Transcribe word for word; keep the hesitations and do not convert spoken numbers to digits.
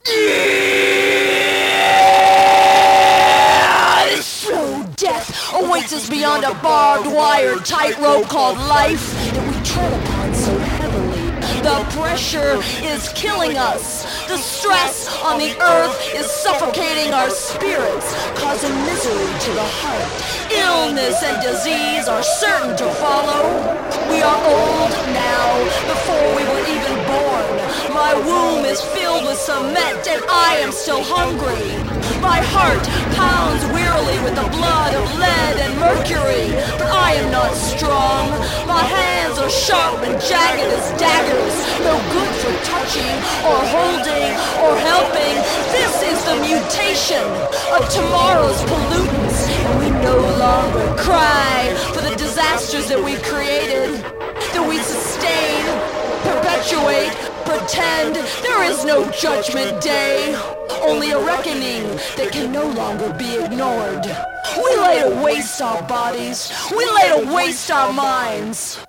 Yeah! Slow death awaits us beyond a barbed wire tightrope called life that we tread upon so heavily. The pressure is killing us. The stress on the earth is suffocating our spirits, causing misery to the heart. Illness and disease are certain to follow. We are old now, before we were even born. My womb is filled with cement and I am still hungry. My heart pounds wearily with the blood of lead and mercury, but I am not strong. My hands are sharp and jagged as daggers, no good for touching or holding or helping. This is the mutation of tomorrow's pollutants, and we no longer cry for the disasters that we created, that we sustain, perpetuate, pretend. There is no judgment day, only a reckoning that can no longer be ignored. We lay to waste our bodies, we lay to waste our minds.